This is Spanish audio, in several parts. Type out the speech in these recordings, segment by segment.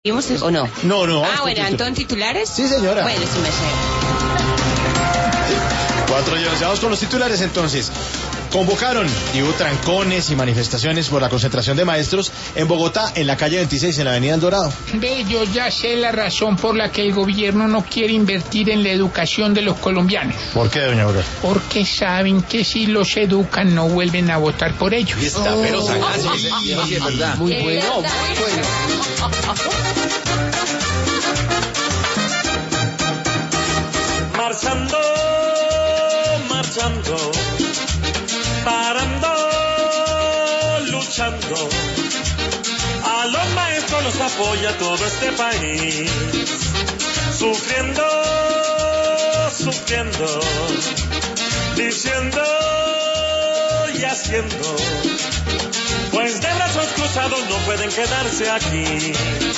¿O no? No. Ah, bueno, ¿Antón titulares? Sí, señora. Bueno, sí me sé. 4 años. Vamos con los titulares entonces. Convocaron y hubo trancones y manifestaciones por la concentración de maestros en Bogotá, en la calle 26, en la avenida El Dorado. Ve, yo ya sé la razón por la que el gobierno no quiere invertir en la educación de los colombianos. ¿Por qué, doña Aurora? Porque saben que si los educan no vuelven a votar por ellos. Está, pero sagaz, sí es verdad. Muy bueno, Marchando, parando, luchando. A los maestros los apoya todo este país. Sufriendo, diciendo y haciendo. Pues de brazos cruzados no pueden quedarse aquí.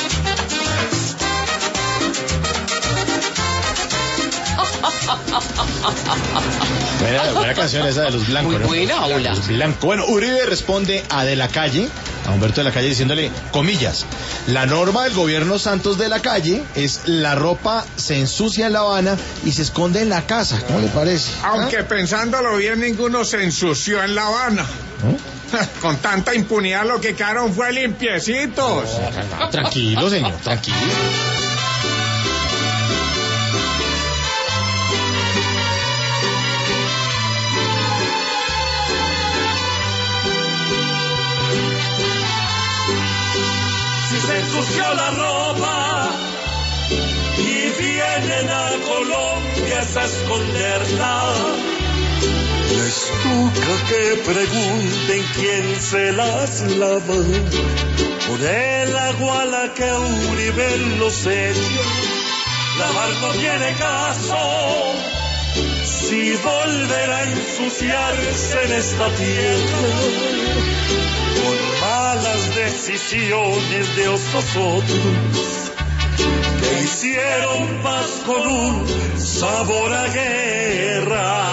Buena canción esa de Los Blancos. Muy buena, ¿no? hola. Los Blancos. Bueno, Uribe responde a De la Calle, a Humberto de la Calle, diciéndole, comillas, la norma del gobierno Santos de la Calle es la ropa se ensucia en La Habana y se esconde en la casa. ¿Cómo le parece? Aunque pensándolo bien, ninguno se ensució en La Habana. Con tanta impunidad lo que quedaron fue limpiecitos. Tranquilo, señor, tranquilo. Se ensució la ropa y vienen a Colombia a esconderla. Les toca que pregunten quién se las lava. Por el agua a la que Uribe los echó. Lavar no tiene caso si volverá a ensuciarse en esta tierra. Con malas decisiones de otros que hicieron paz con un sabor a guerra.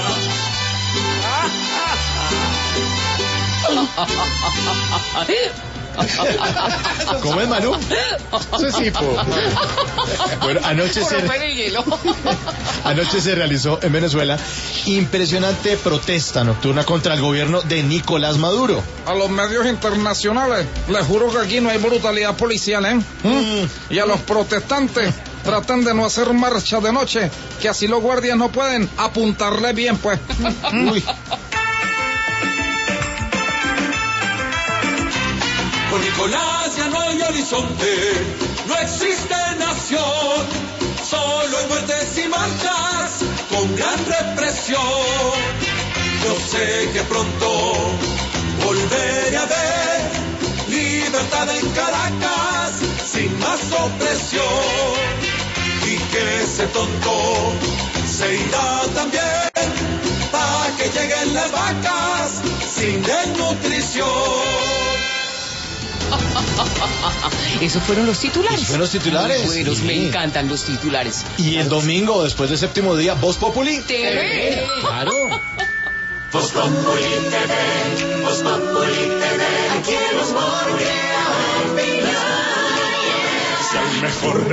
¿Cómo es, Manu? Sí, bueno, anoche se realizó en Venezuela impresionante protesta nocturna contra el gobierno de Nicolás Maduro. A los medios internacionales les juro que aquí no hay brutalidad policial, Y a los protestantes traten de no hacer marcha de noche, que así los guardias no pueden apuntarle bien, pues. Uy. Con Nicolás ya no hay horizonte, no existe nación, solo hay muertes y marchas con gran represión. Yo sé que pronto volveré a ver libertad en Caracas sin más opresión, y que ese tonto se irá también para que lleguen las vacas sin desnutrición. Esos fueron los titulares. Fueron los titulares. Muy buenos, sí. me encantan los titulares. Y el domingo, después del séptimo día, Voz Populi. TV. Claro. Voz Populi TV, Voz Populi TV, aquí nos volvemos a opinar. Es el mejor